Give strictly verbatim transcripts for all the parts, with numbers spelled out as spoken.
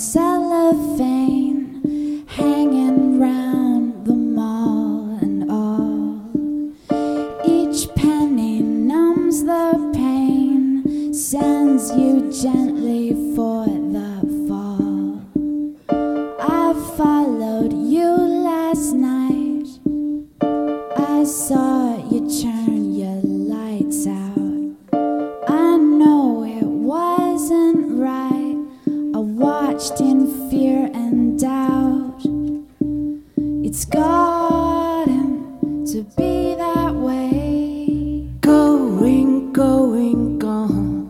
cellophane hanging round the mall and all. Each penny numbs the pain, sends you gently for the fall. I followed you last night, I saw you turn your lights out. I know it wasn't right, I watched in fear and doubt. It's gotten to be that way. Going, going, gone.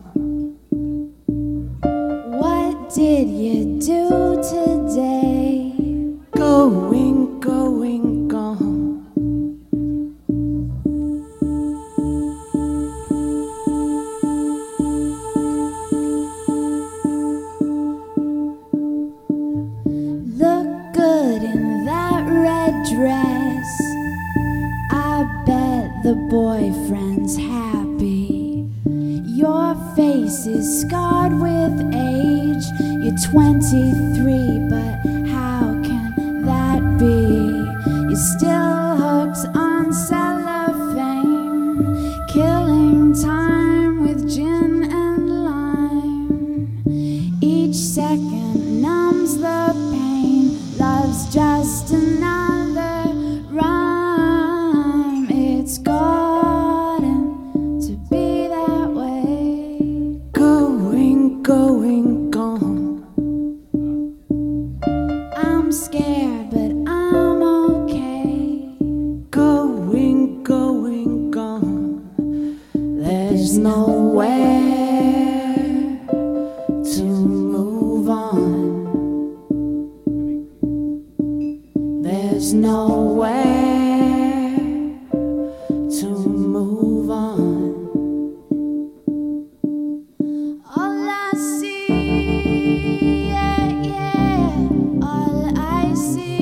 What did you do today? Going, going, gone. Dress. I bet the boyfriend's happy. Your face is scarred with age. You're twenty-three, but how can that be? You're still hooked on cellophane, killing time with gin and lime. Each second numbs the pain. Love's just another rhyme. It's gotten to be that way. Going, going, gone. I'm scared, but I'm okay. Going, going, gone. There's nowhere to move on. There's nowhere to move on. All I see, yeah, yeah, all I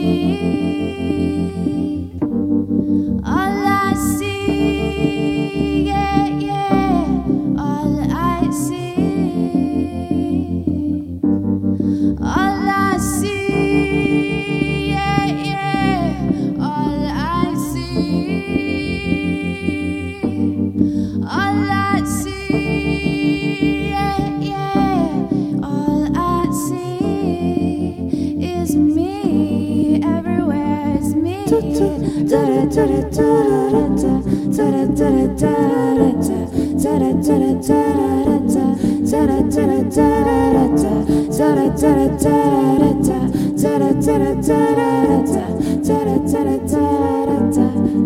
see. All I see, yeah, yeah, all I see. All I see, yeah, yeah, all I see. All I see, yeah, yeah, all I see is me. Everywhere is me. Da da da da da da da da da da da da da da da da da da da da